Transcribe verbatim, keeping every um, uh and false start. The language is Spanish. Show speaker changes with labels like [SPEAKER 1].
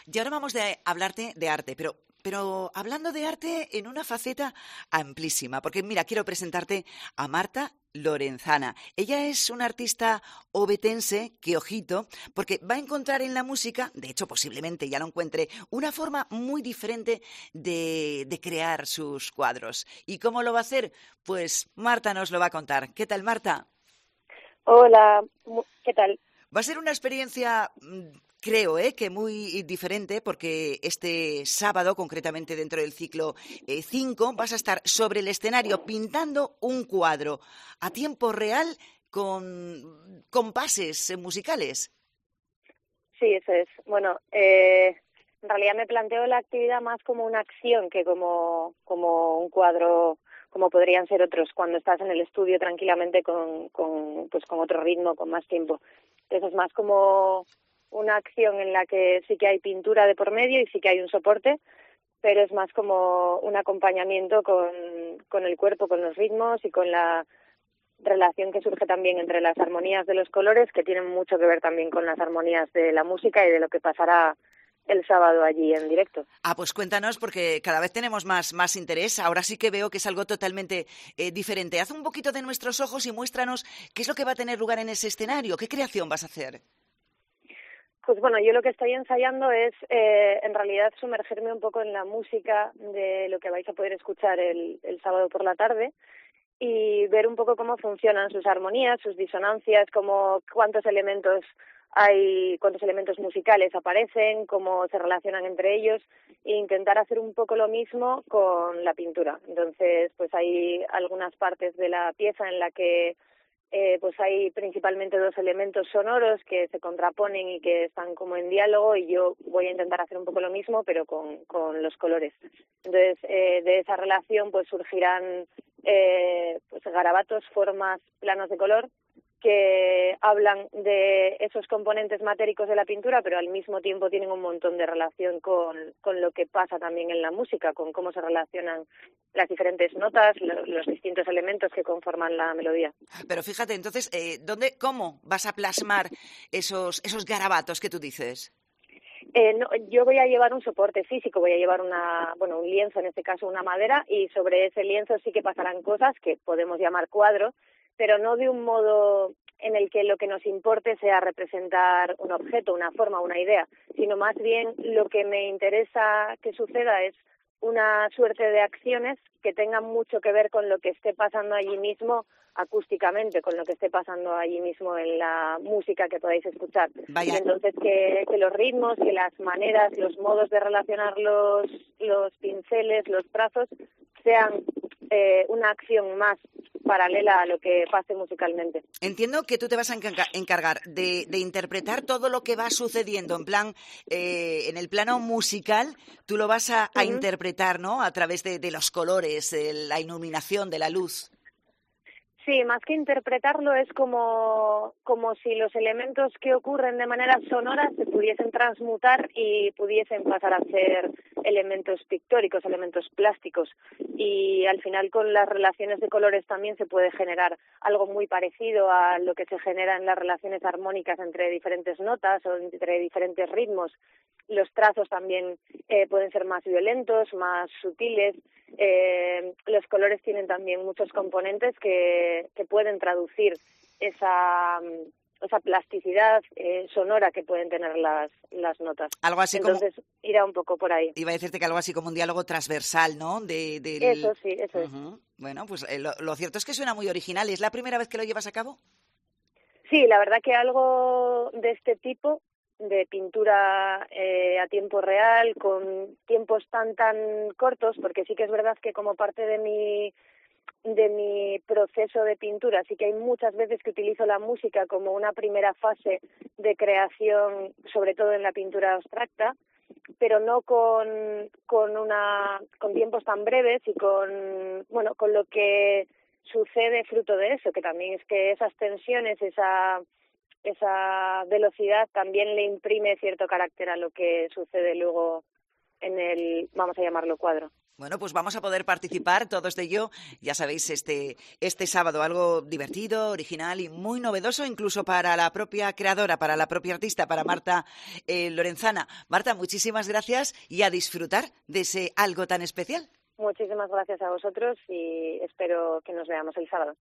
[SPEAKER 1] Y ahora vamos a hablarte de arte, pero, pero hablando de arte en una faceta amplísima, porque mira, quiero presentarte a Marta Lorenzana. Ella es una artista ovetense que, ojito, porque va a encontrar en la música, de hecho posiblemente ya lo encuentre, una forma muy diferente de, de crear sus cuadros. ¿Y cómo lo va a hacer? Pues Marta nos lo va a contar. ¿Qué tal, Marta?
[SPEAKER 2] Hola, ¿qué tal?
[SPEAKER 1] Va a ser una experiencia, creo, ¿eh? que muy diferente, porque este sábado, concretamente dentro del ciclo cinco, vas a estar sobre el escenario pintando un cuadro a tiempo real con compases musicales.
[SPEAKER 2] Sí, eso es. Bueno, eh, en realidad me planteo la actividad más como una acción que como, como un cuadro, como podrían ser otros, cuando estás en el estudio tranquilamente con, con, pues con otro ritmo, con más tiempo. Entonces es más como una acción en la que sí que hay pintura de por medio y sí que hay un soporte, pero es más como un acompañamiento con, con el cuerpo, con los ritmos y con la relación que surge también entre las armonías de los colores, que tienen mucho que ver también con las armonías de la música y de lo que pasará el sábado allí en directo.
[SPEAKER 1] Ah, pues cuéntanos, porque cada vez tenemos más, más interés. Ahora sí que veo que es algo totalmente eh, diferente. Haz un poquito de nuestros ojos y muéstranos qué es lo que va a tener lugar en ese escenario, qué creación vas a hacer.
[SPEAKER 2] Pues bueno, yo lo que estoy ensayando es, eh, en realidad, sumergirme un poco en la música de lo que vais a poder escuchar el, el sábado por la tarde y ver un poco cómo funcionan sus armonías, sus disonancias, cómo, cuántos elementos hay, cuántos elementos musicales aparecen, cómo se relacionan entre ellos, e intentar hacer un poco lo mismo con la pintura. Entonces, pues hay algunas partes de la pieza en la que eh, pues hay principalmente dos elementos sonoros que se contraponen y que están como en diálogo, y yo voy a intentar hacer un poco lo mismo pero con, con los colores. Entonces eh, de esa relación pues surgirán eh, pues garabatos, formas, planos de color que hablan de esos componentes matéricos de la pintura, pero al mismo tiempo tienen un montón de relación con, con lo que pasa también en la música, con cómo se relacionan las diferentes notas, lo, los distintos elementos que conforman la melodía.
[SPEAKER 1] Pero fíjate, entonces, eh, ¿dónde, cómo vas a plasmar esos, esos garabatos que tú dices?
[SPEAKER 2] Eh, no, yo voy a llevar un soporte físico, voy a llevar una, bueno, un lienzo, en este caso una madera, y sobre ese lienzo sí que pasarán cosas que podemos llamar cuadro, pero no de un modo en el que lo que nos importe sea representar un objeto, una forma, una idea, sino más bien lo que me interesa que suceda es una suerte de acciones que tengan mucho que ver con lo que esté pasando allí mismo acústicamente, con lo que esté pasando allí mismo en la música que podáis escuchar.
[SPEAKER 1] Vaya.
[SPEAKER 2] Y entonces que, que los ritmos, que las maneras, los modos de relacionar los, los pinceles, los trazos, sean eh, una acción más paralela a lo que pase musicalmente.
[SPEAKER 1] Entiendo que tú te vas a encargar de, de interpretar todo lo que va sucediendo, en plan, eh, en el plano musical, tú lo vas a, a
[SPEAKER 2] Uh-huh.
[SPEAKER 1] interpretar, ¿no? A través de, de los colores, eh, la iluminación, de la luz.
[SPEAKER 2] Sí, más que interpretarlo es como, como si los elementos que ocurren de manera sonora se pudiesen transmutar y pudiesen pasar a ser elementos pictóricos, elementos plásticos. Y al final con las relaciones de colores también se puede generar algo muy parecido a lo que se genera en las relaciones armónicas entre diferentes notas o entre diferentes ritmos. Los trazos también eh, pueden ser más violentos, más sutiles. Eh, los colores tienen también muchos componentes que, que pueden traducir esa, esa plasticidad eh, sonora que pueden tener las, las notas.
[SPEAKER 1] Algo así como...
[SPEAKER 2] Entonces, irá un poco por ahí.
[SPEAKER 1] Iba a decirte que algo así como un diálogo transversal, ¿no? De, del...
[SPEAKER 2] Eso sí, eso es.
[SPEAKER 1] Uh-huh. Bueno, pues eh, lo, lo cierto es que suena muy original. ¿Es la primera vez que lo llevas a cabo?
[SPEAKER 2] Sí, la verdad que algo de este tipo, de pintura eh, a tiempo real, con tiempos tan tan cortos, porque sí que es verdad que como parte de mi de mi proceso de pintura sí que hay muchas veces que utilizo la música como una primera fase de creación, sobre todo en la pintura abstracta, pero no con con una con tiempos tan breves y con bueno con lo que sucede fruto de eso, que también es que esas tensiones, esa esa velocidad también le imprime cierto carácter a lo que sucede luego en el, vamos a llamarlo, cuadro.
[SPEAKER 1] Bueno, pues vamos a poder participar todos de ello, ya sabéis, este, este sábado, algo divertido, original y muy novedoso, incluso para la propia creadora, para la propia artista, para Marta eh, Lorenzana. Marta, muchísimas gracias y a disfrutar de ese algo tan especial.
[SPEAKER 2] Muchísimas gracias a vosotros y espero que nos veamos el sábado.